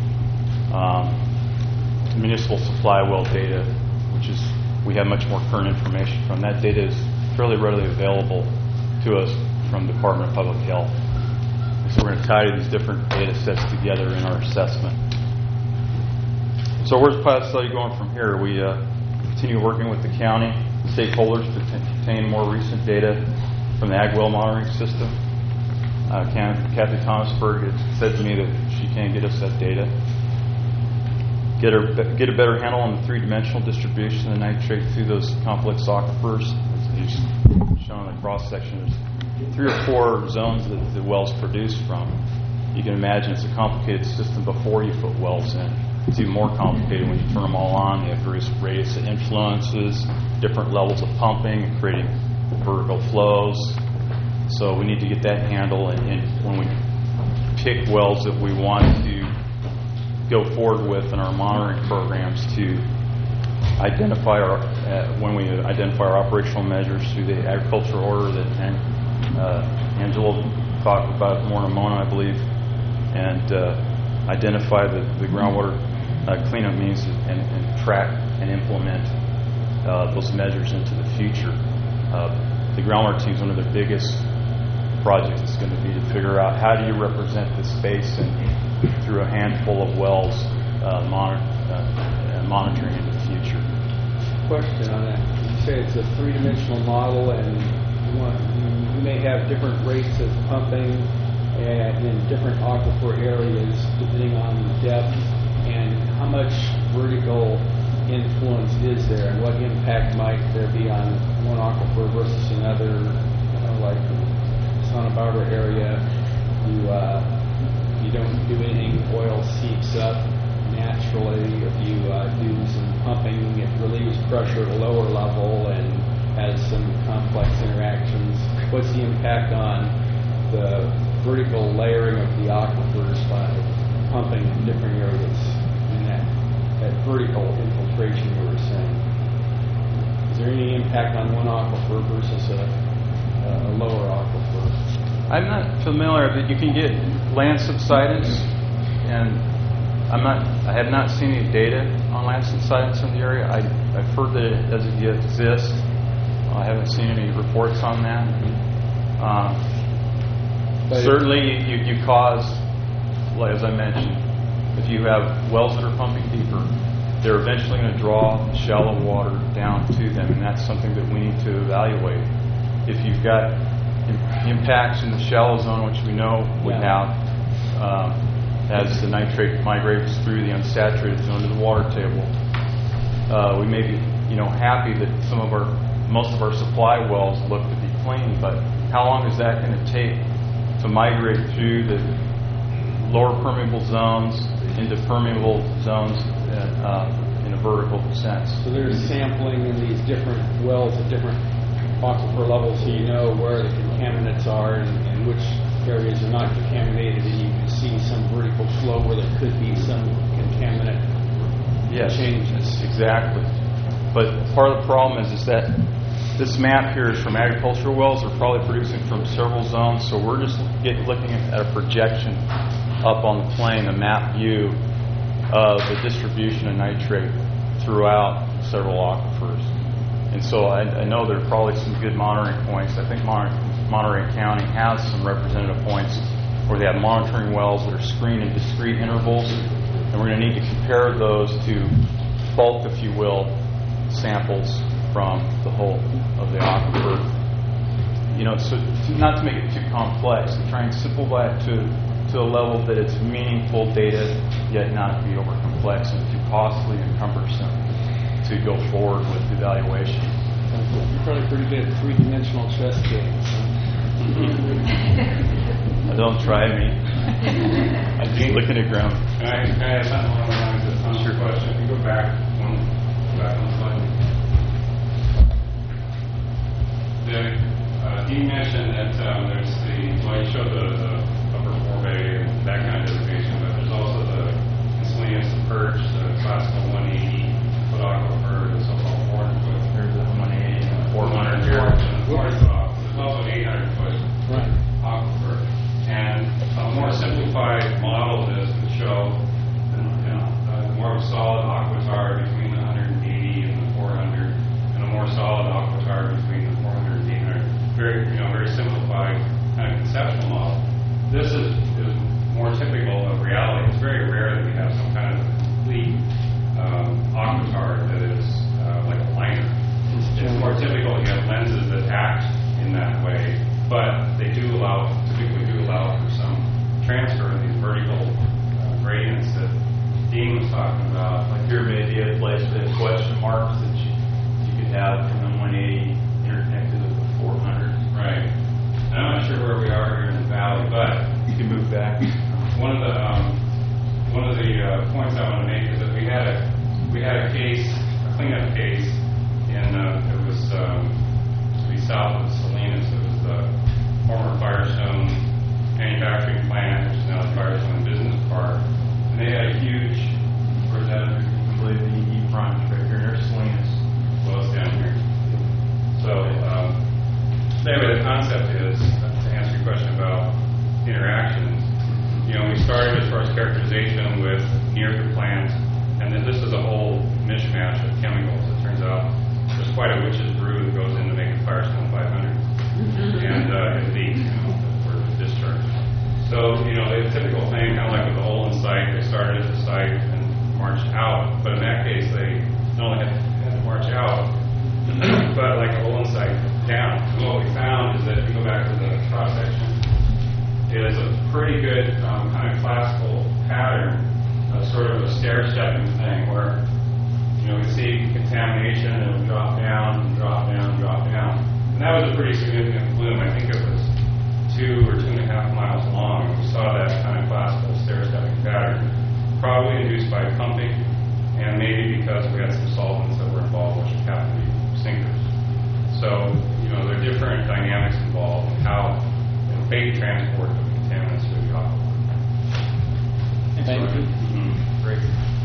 municipal supply well data, which is, we have much more current information from. That data is fairly readily available to us from the Department of Public Health. And so we're going to tie these different data sets together in our assessment. So where's pilot study going from here? We continue working with the county stakeholders to obtain more recent data from the ag well monitoring system. Kathy Thomasberg had said to me that she can get us that data. Get a better handle on the 3-dimensional distribution of nitrate through those complex aquifers. As shown in the cross section, there's 3 or 4 zones that the wells produce from. You can imagine it's a complicated system before you put wells in. It's even more complicated when you turn them all on. You have various radius of influences, different levels of pumping, creating vertical flows. So we need to get that handle, and when we pick wells that we want to go forward with in our monitoring programs, to identify when we identify our operational measures through the agricultural order that Angela will talk about more in a moment, I believe, and identify the groundwater cleanup means and track and implement those measures into the future. The groundwater team is one of their biggest projects. It's going to be to figure out how do you represent this basin through a handful of wells, monitoring in the future. Question on that. You say it's a 3-dimensional model, and you may have different rates of pumping in different aquifer areas depending on the depth, and how much vertical influence is there, and what impact might there be on one aquifer versus another? Like Santa Barbara area, you don't do anything, oil seeps up naturally. If you do some pumping, it relieves pressure at a lower level and has some complex interactions. What's the impact on the vertical layering of the aquifers by pumping in different areas in that vertical infiltration you were saying? Is there any impact on one aquifer versus a lower aquifer? I'm not familiar, but you can get land subsidence, and I have not seen any data on land subsidence in the area. I've heard that it doesn't yet exist. I haven't seen any reports on that. Certainly, you cause, as I mentioned, if you have wells that are pumping deeper, they're eventually going to draw shallow water down to them, and that's something that we need to evaluate. If you've got impacts in the shallow zone, which we know we have, as the nitrate migrates through the unsaturated zone to the water table, we may be, happy that most of our supply wells look to be clean, but how long is that going to take to migrate through the lower permeable zones into permeable zones in a vertical sense? So there's sampling in these different wells at different aquifer levels, so you know where the contaminants are and which areas are not contaminated, and you can see some vertical flow where there could be some contaminant Yes, changes. exactly. But part of the problem is that this map here is from agricultural wells. They're probably producing from several zones, so we're just looking at a projection up on the plane, a map view of the distribution of nitrate throughout several aquifers. And so I know there are probably some good monitoring points. I think Monterey County has some representative points where they have monitoring wells that are screened in discrete intervals, and we're going to need to compare those to bulk, if you will, samples from the whole of the aquifer. You know, so not to make it too complex, and try and simplify it to a level that it's meaningful data, yet not be over complex and too costly and cumbersome to go forward with evaluation. You're probably pretty good at three-dimensional chess games. Don't try me. I'm just looking at ground. Can I add something along the lines of Tom's question? If you go back on the slide. He mentioned that there's well, you showed the upper forebay and that kind of designation, but there's also the Salinas, the perch, the classical 180-foot aquifer, the so-called 400-foot. There's the 180 and 400 here. There's also 800-foot aquifer. And a more simplified model of this would show more of a solid aquitar between the 180 and the 400, and a more solid aquitar between the 400 and 800. Very simplified kind of conceptual model. This is more typical of reality. It's very rare that we have some kind of complete aquitar that is like a liner. It's more typical you have lenses that act in that way, but they typically do allow for some transfer of these vertical gradients that Dean was talking about. Like here may be a place with question marks that you could have from the 180 interconnected with the 400. Right. And I'm not sure where we are here in the valley, but You can move back. one of the points I want to make is that we had a case, a cleanup case, in it was to be south of Salinas. It was the former Firestone manufacturing plant, which is now the Firestone Business Park, and they had a huge. Where's that? I believe the E front right here near Salinas. Well, it's down here. So anyway, the concept is to answer your question about interactions. We started as far as characterization with near the plant, and then this is a whole mishmash of chemicals. It turns out there's quite a witch's brew that goes into making Firestone 500, and it leaks for the discharge. So a typical thing, kind of like with the Olin site, they started at the site and marched out. But in that case, they not only had to march out, but like the Olin site down. And what we found is that if you go back to the cross section, it is a pretty good kind of classical pattern of sort of a stair-stepping thing where, we see contamination and it would drop down and drop down and drop down. And that was a pretty significant plume. I think it was 2 or 2.5 miles long. We saw that kind of classical stair-stepping pattern, probably induced by pumping and maybe because we had some solvents that were involved, which happened to be sinkers. So, there are different dynamics involved in how bait transport of contaminants through the aquifer. Thank you. Great.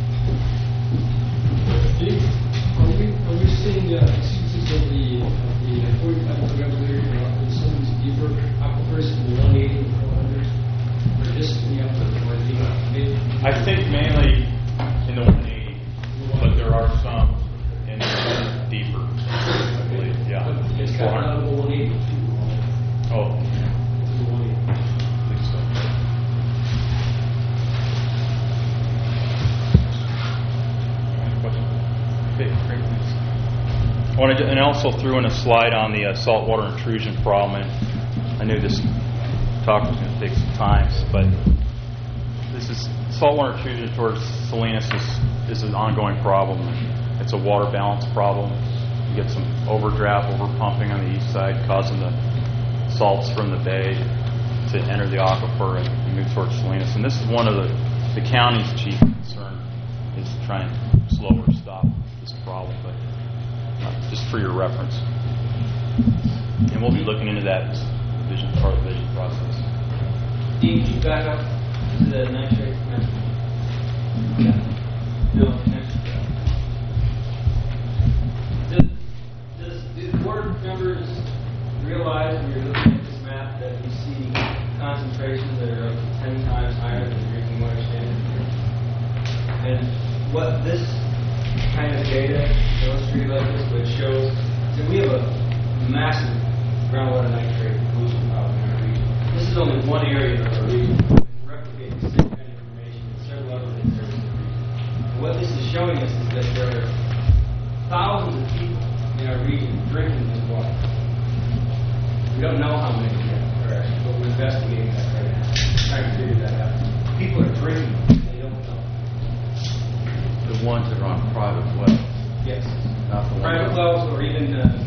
Are we seeing instances of the 45 regular in some of these deeper aquifers in the 180 and 400, or just in the upper, or the I think mainly in the 180, but there are some in the deeper, I believe. Yeah. It's kind of out of the 180 too. Oh. To the 180. I think so. Any questions? Okay, great, thanks. I wanted to, and also threw in a slide on the saltwater intrusion problem. And I knew this talk was going to take some time, but this is saltwater intrusion towards Salinas is an ongoing problem. It's a water balance problem. You get some overdraft, overpumping on the east side, causing the salts from the bay to enter the aquifer and move towards Salinas. And this is one of the county's chief concern, is to try and slow or stop this problem, but just for your reference. And we'll be looking into that as part of the vision process. Dean, could you back up to the nitrate map? Yeah. No, next. Do the board members realize when you're looking at this map that you see concentrations that are up to 10 times higher than the drinking water standard here? And what this kind of data illustrated like this, which shows that we have a massive groundwater nitrate pollution problem in our region. This is only one area of our region. We can replicate the same kind of information in several other areas of the region. And what this is showing us is that there are thousands of people in our region drinking this water. We don't know how many yet, but we're investigating that right now, trying to figure that out. People are drinking it, they don't know. The ones that are on private wells. Yes. Not the ones Private wells or even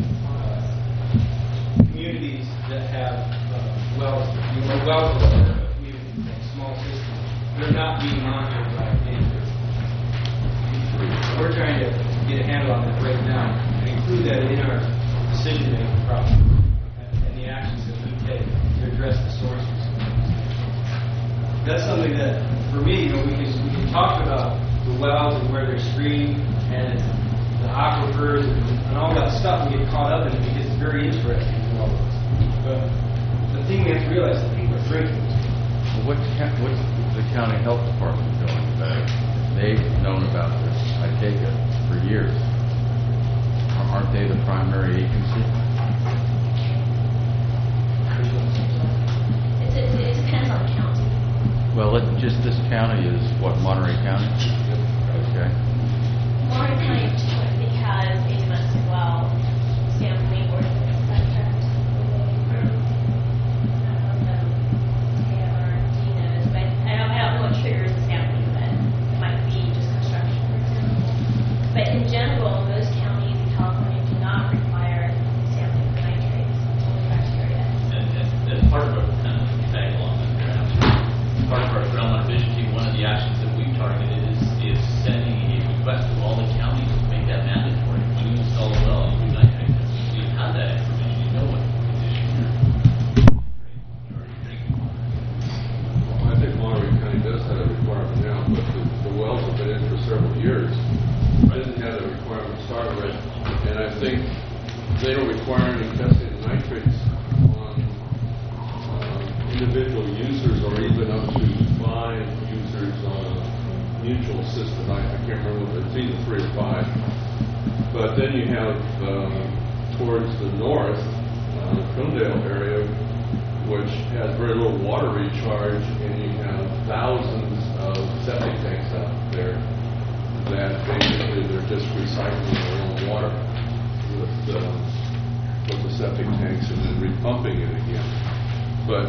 communities that have wells, wells that are a community, like small systems. They're not being monitored by anybody. We're trying to get a handle on that right now and include that in our decision-making process and the actions that we take to address the sources. That's something that, for me, we can talk about the wells and where they're screened and the aquifers and all that stuff, and get caught up in it because it's very interesting to all of us. But the thing we have to realize is that people are drinking. Well, what's the county health department doing about it? They've known about this, I take it, for years. Aren't they the primary agency? It depends on the county. Well, just this county is what, Monterey County? Okay. Monterey County typically has a domestic well sampling ordinance. Is that correct? I don't know if Dean knows, but I don't know what triggers the sampling event. It might be just construction, for example. But in general, most counties in California do not require sampling for nitrates or bacteria. And part of our kind of tag along with your answer, part of our groundwater vision team, one of the actions that we've targeted is sending a request to all the counties to make that mandatory. When you install a well, you do nitrate testing. So you have that information. You know what condition you're drinking water. Well, I think Monterey County does have a requirement now, but the wells have been in for several years. Didn't have a requirement to start with, and I think they don't require any testing of nitrates on individual users or even up to 5 users on a mutual system. I can't remember if it's either 3 or 5. But then you have towards the north, the Coondale area, which has very little water recharge, and you have thousands of septic tanks out there that basically they're just recycling their own water with the septic tanks and then repumping it again. But,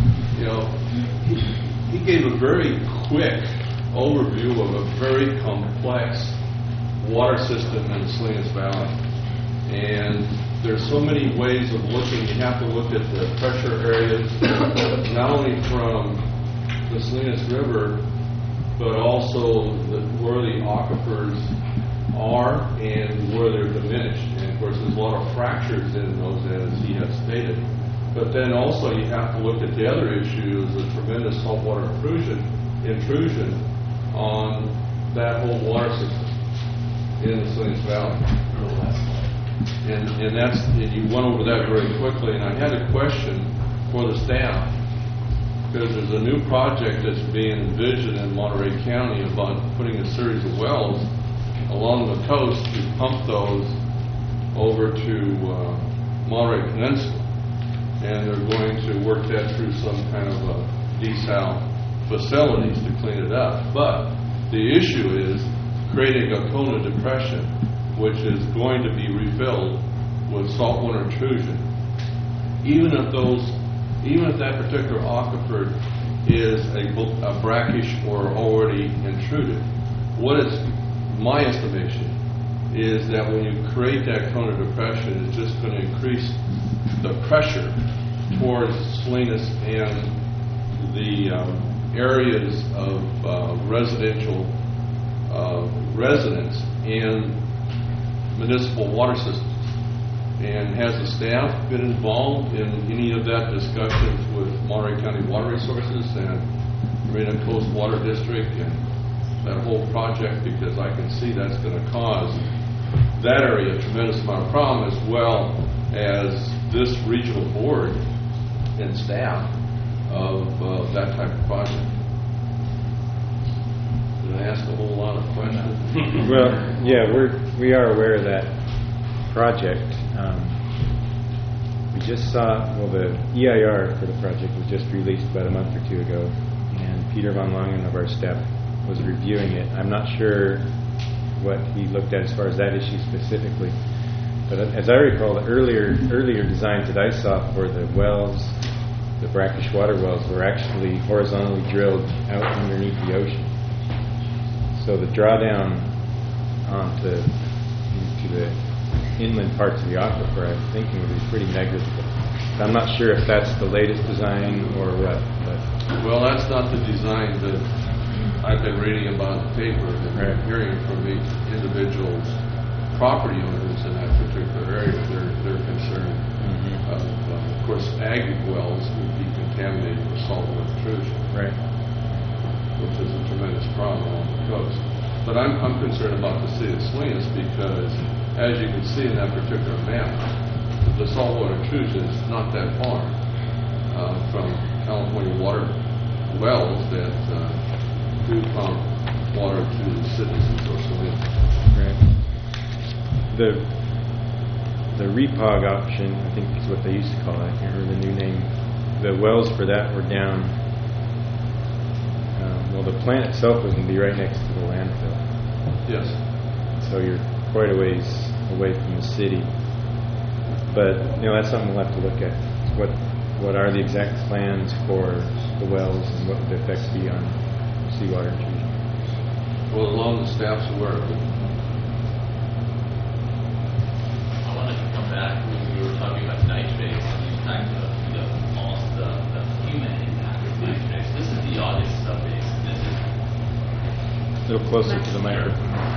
he gave a very quick overview of a very complex water system in the Salinas Valley. And there's so many ways of looking. You have to look at the pressure areas, not only from the Salinas River, but also where the aquifers are and where they're diminished. And of course, there's a lot of fractures in those, as he has stated. But then also you have to look at the other issue, is the tremendous saltwater intrusion on that whole water system in the Salinas Valley. And you went over that very quickly, and I had a question for the staff, because there's a new project that's being envisioned in Monterey County about putting a series of wells along the coast to pump those over to Monterey Peninsula. And they're going to work that through some kind of desal facilities to clean it up. But the issue is creating a cone of depression, which is going to be refilled with saltwater intrusion. Even if that particular aquifer is a brackish or already intruded, what is my estimation is that when you create that cone of depression, it's just going to increase the pressure towards Salinas and the areas of residential residents and municipal water systems. And has the staff been involved in any of that discussions with Monterey County Water Resources and Marina Coast Water District and that whole project? Because I can see that's going to cause that area a tremendous amount of problem, as well as this regional board and staff of that type of project. Did I ask a whole lot of questions? Well, yeah, we are aware of that project. We just saw, well, the EIR for the project was just released about a month or two ago, and Peter Von Langen of our staff was reviewing it. I'm not sure what he looked at as far as that issue specifically, but as I recall, the earlier designs that I saw for the wells, the brackish water wells, were actually horizontally drilled out underneath the ocean. So the drawdown into the inland parts of the aquifer, I'm thinking, would be pretty negligible. I'm not sure if that's the latest design or what. But well, that's not the design that I've been reading about in the paper and right. hearing from the individuals, property owners in that particular area. They're concerned. Of course, ag wells would be contaminated with saltwater intrusion, right, which is a tremendous problem on the coast. But I'm concerned about the city of Salinas because, as you can see in that particular map, the saltwater intrusion is not that far from California water wells that do pump water to the citizens of Salinas. right. The REPOG option, I think is what they used to call it. I can't remember the new name. The wells for that were down. Well, the plant itself was going to be right next to the landfill. Yes. So you're quite a ways away from the city. But that's something we'll have to look at. What are the exact plans for the wells and what would the effects be on seawater intrusion? Well, as long as the staff's aware of it. I wanted to come back when we were talking about nitrates and the impact of the human impact of nitrates. This is the August sub-base. This is A little closer to the microphone.